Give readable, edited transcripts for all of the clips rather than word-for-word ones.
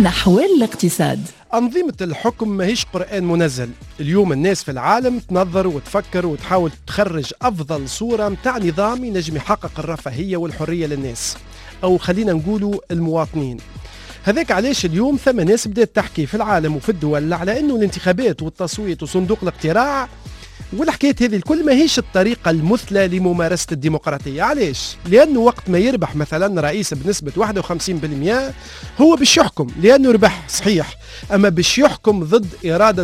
نحو الاقتصاد. أنظمة الحكم ماهيش قرآن منزل. اليوم الناس في العالم تنظر وتفكر وتحاول تخرج أفضل صورة متاع نظام ينجم يحقق الرفاهية والحرية للناس، أو خلينا نقولوا المواطنين. هذاك علاش اليوم ثم ناس بدأت تحكي في العالم وفي الدول على أنه الانتخابات والتصويت وصندوق الاقتراع والحكاية هذه الكل ما هيش الطريقة المثلى لممارسة الديمقراطية. علاش؟ لأنه وقت ما يربح مثلا رئيس بنسبة 51% هو باش يحكم، لأنه ربح صحيح، أما باش يحكم ضد إرادة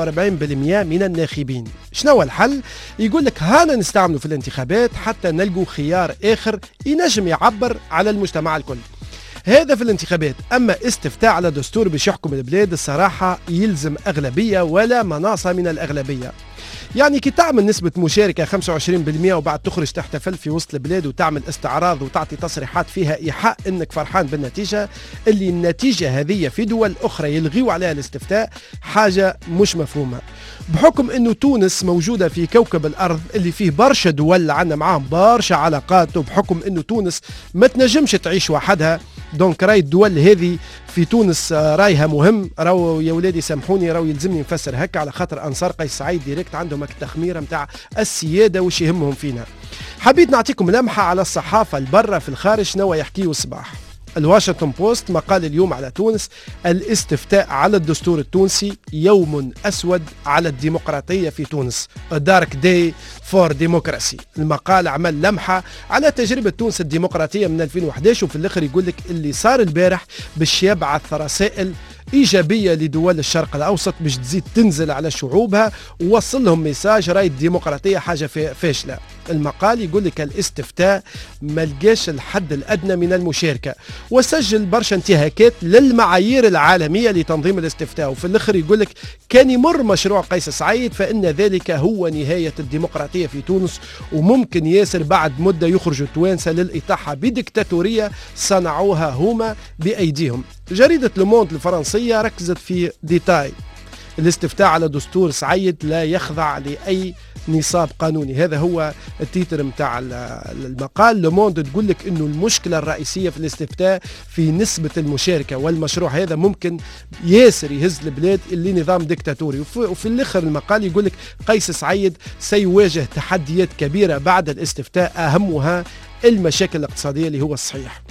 49% من الناخبين. شنو الحل؟ يقول لك هانا نستعمله في الانتخابات حتى نلقوا خيار آخر ينجم يعبر على المجتمع الكل. هذا في الانتخابات. أما استفتاء على دستور باش يحكم البلاد الصراحة يلزم أغلبية ولا مناصة من الأغلبية. يعني كي تعمل نسبة مشاركة 25% وبعد تخرج تحتفل في وسط البلاد وتعمل استعراض وتعطي تصريحات فيها إيحاء أنك فرحان بالنتيجة، اللي النتيجة هذه في دول أخرى يلغيوا عليها الاستفتاء، حاجة مش مفهومة. بحكم أنه تونس موجودة في كوكب الأرض اللي فيه برشا دول عندنا معاهم برشا علاقات، وبحكم أنه تونس ما تنجمش تعيش وحدها، دونك راي الدول هذه في تونس رايها مهم. راو يا ولادي سامحوني، راو يلزمني نفسر هكا على خاطر أنصار قيس سعيد ديريكت عندهم التخميرة متاع السيادة وش يهمهم فينا. حبيت نعطيكم لمحة على الصحافة البرة في الخارج شنو يحكيوا الصباح. الواشنطن بوست مقال اليوم على تونس: الاستفتاء على الدستور التونسي يوم أسود على الديمقراطية في تونس، A Dark Day for Democracy. المقال عمل لمحة على تجربة تونس الديمقراطية من 2011، وفي الآخر يقول لك اللي صار البارح باش يبعث رسائل إيجابية لدول الشرق الأوسط باش تزيد تنزل على شعوبها ووصل لهم ميساج راي الديمقراطية حاجة فاشلة. المقال يقول لك الاستفتاء ملقاش الحد الأدنى من المشاركة، وسجل برشا انتهاكات للمعايير العالمية لتنظيم الاستفتاء، وفي الآخر يقول لك كان يمر مشروع قيس سعيد فإن ذلك هو نهاية الديمقراطية في تونس، وممكن ياسر بعد مدة يخرجوا التوانسة للإطاحة بديكتاتورية صنعوها هما بأيديهم. جريدة لوموند الفرنسية ركزت في ديتاي: الاستفتاء على دستور سعيد لا يخضع لأي نصاب قانوني. هذا هو التيتر متاع المقال. لوموند تقول لك انه المشكلة الرئيسية في الاستفتاء في نسبة المشاركة، والمشروع هذا ممكن ياسر يهز البلاد اللي نظام ديكتاتوري. وفي الاخر المقال يقول لك قيس سعيد سيواجه تحديات كبيرة بعد الاستفتاء، اهمها المشاكل الاقتصادية اللي هو الصحيح.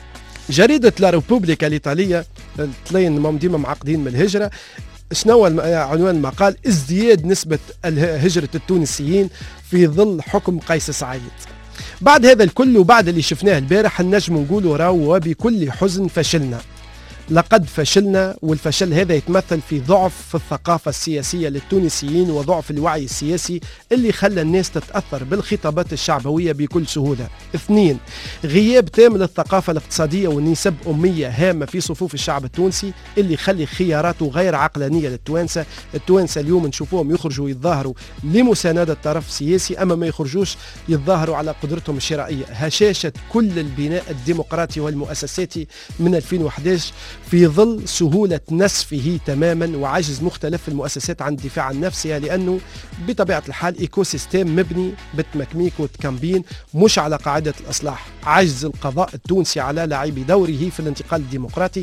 جريدة لا ريبوبليكا الإيطالية، الاثنين ديما معقدين من الهجرة، شنو عنوان المقال؟ ازدياد نسبة هجرة التونسيين في ظل حكم قيس سعيد. بعد هذا الكل وبعد اللي شفناه البارح النجم نقولوا راو وبكل حزن فشلنا. لقد فشلنا، والفشل هذا يتمثل في ضعف في الثقافة السياسية للتونسيين وضعف الوعي السياسي اللي خلى الناس تتأثر بالخطابات الشعبوية بكل سهولة. 2. غياب تام للثقافة الاقتصادية ونسب أمية هامة في صفوف الشعب التونسي اللي يخلي خياراته غير عقلانية للتوانسة. التوانسة اليوم نشوفوهم يخرجوا يتظاهروا لمساندة طرف سياسي، أما ما يخرجوش يتظاهروا على قدرتهم الشرائية. هشاشة كل البناء الديمقراطي والمؤسساتي من 2011 في ظل سهولة نسفه تماما وعجز مختلف المؤسسات عن الدفاع عن نفسها، لأنه بطبيعة الحال إيكو سيستيم مبني بالتمكميك والتكمبين مش على قاعدة الإصلاح. عجز القضاء التونسي على لعب دوره في الانتقال الديمقراطي.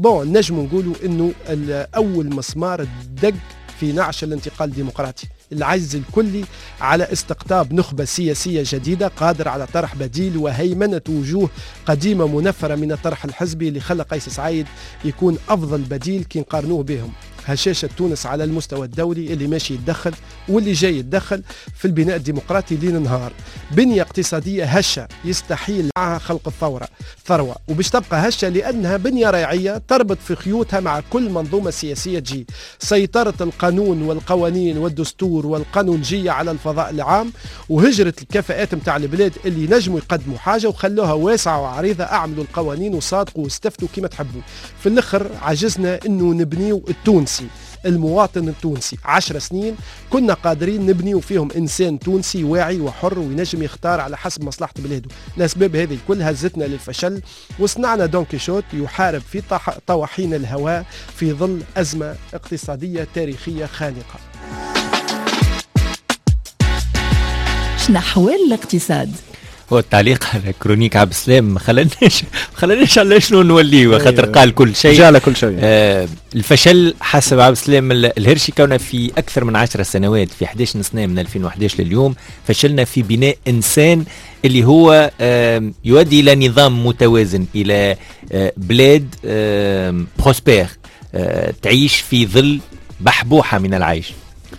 نجم نقولوا أنه أول مسمار دق في نعش الانتقال الديمقراطي، العجز الكلي على استقطاب نخبة سياسية جديدة قادر على طرح بديل وهيمنة وجوه قديمة منفرة من الطرح الحزبي اللي خلى قيس سعيد يكون أفضل بديل كي نقارنوه بهم. هشاشة تونس على المستوى الدولي اللي ماشي يتدخل واللي جاي يتدخل في البناء الديمقراطي ليل نهار. بنية اقتصادية هشة يستحيل معها خلق ثروة، وباش تبقى هشة لأنها بنية ريعية تربط في خيوطها مع كل منظومة سياسية تجي. سيطرة القانون والقوانين والدستور والقانونجية على الفضاء العام، وهجرة الكفاءات متاع البلاد اللي نجموا يقدموا حاجة وخلوها واسعة وعريضة. أعملوا القوانين وصادقوا واستفتوا كما تحبوا. في الآخر عجزنا إنه نبنيو التونسي، المواطن التونسي. 10 سنين كنا قادرين نبنيو فيهم إنسان تونسي واعي وحر وينجم يختار على حسب مصلحة بلاده. الأسباب هذه الكل هزتنا للفشل وصنعنا دون كيشوت يحارب في طواحين الهواء في ظل أزمة اقتصادية تاريخية خانقة. نحو الاقتصاد. هو التعليق على كرونيك عبد السلام ما خلاناش على شنو نوليه، خاطر قال كل شيء جاء كل شيء. الفشل حسب عبد السلام الهرشي كونه في اكثر من 10 سنوات، في 11 سنه من 2011 لليوم فشلنا في بناء انسان اللي هو يؤدي الى نظام متوازن، الى بلاد بروسبير تعيش في ظل بحبوحه من العيش.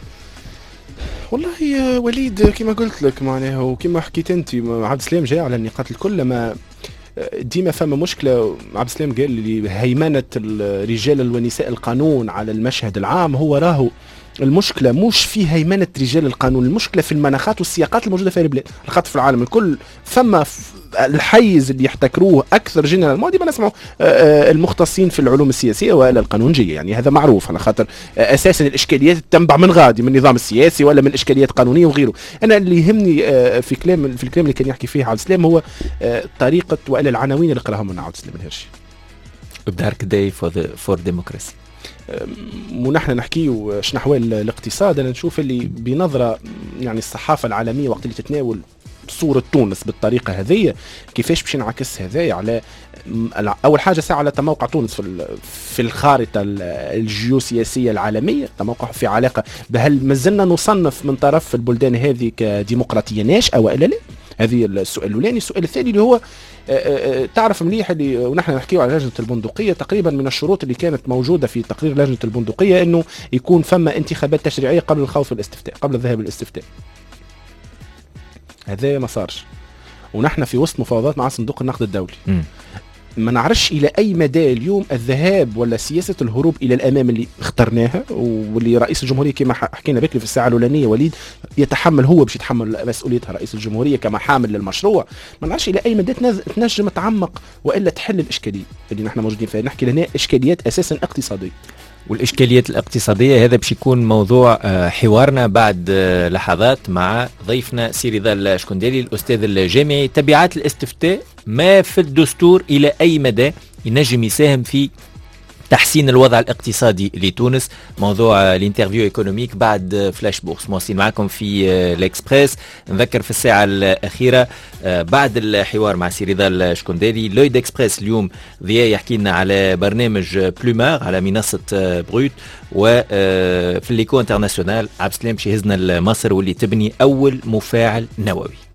والله يا وليد كما قلت لك معناها وكما حكيت انت، عبد السلام جاء على النقاط الكل. ما ديما فما مشكله. عبد السلام قال لي هيمنه الرجال والنساء القانون على المشهد العام. هو راهو المشكله مش في هيمنه رجال القانون، المشكله في المناخات والسياقات الموجوده في البلاد، خاطر في العالم الكل فما الحيز اللي يحتكروه اكثر جنرال ديما نسمعوا المختصين في العلوم السياسيه ولا القانونجيه، يعني هذا معروف، على خاطر اساسا الاشكاليات تنبع من غادي من النظام السياسي ولا من اشكاليات قانونيه وغيره. انا اللي يهمني في الكلام اللي كان يحكي فيه عبد السلام هو طريقه والا العناوين اللي قراهم لنا عبد السلام الهرشي. دارك داي فور ديموكراسي. ونحن نحكي شنحوال الاقتصاد، انا نشوف اللي بنظره يعني الصحافه العالميه وقت اللي تتناول صورة تونس بالطريقة هذه كيفاش باش نعكس هذا على أول حاجة ساعة على تموقع تونس في الخارطة الجيوسياسية العالمية، تموقع في علاقة بهل مازلنا نصنف من طرف البلدان هذه كديمقراطية ناشئة وإلا لا. هذه السؤال الأولاني. السؤال الثاني اللي هو تعرف مليح اللي ونحن نحكيه على لجنة البندقية، تقريبا من الشروط اللي كانت موجودة في تقرير لجنة البندقية أنه يكون فما انتخابات تشريعية قبل الخوض والاستفتاء، قبل الذهاب للاستفتاء. هذا ما صارش، ونحن في وسط مفاوضات مع صندوق النقد الدولي. ما نعرفش الى اي مدى اليوم الذهاب ولا سياسه الهروب الى الامام اللي اخترناها واللي رئيس الجمهوريه كما حكينا بكري في الساعه الاولانيه وليد يتحمل، هو باش يتحمل مسؤوليتها رئيس الجمهوريه كما حامل للمشروع. ما نعرفش الى اي مدى تنجم تعمق والا تحل الاشكاليه اللي نحن موجودين فيها. نحكي لهنا اشكاليات اساسا اقتصاديه، والإشكاليات الاقتصادية هذا باش يكون موضوع حوارنا بعد لحظات مع ضيفنا سي رضا الشكندالي الأستاذ الجامعي. تبعات الاستفتاء ما في الدستور إلى أي مدى ينجم يساهم في تحسين الوضع الاقتصادي لتونس؟ موضوع الانترفيو ايكونوميك بعد فلاش بورس. مواصلين معكم في الاكسبريس. نذكر في الساعة الأخيرة بعد الحوار مع سي رضا الشكندالي لويد اكسبريس اليوم ضياء يحكي لنا على برنامج بلومار على منصة بروت، وفي الليكو انترناسيونال عبد السلام شهزنا لمصر واللي تبني أول مفاعل نووي.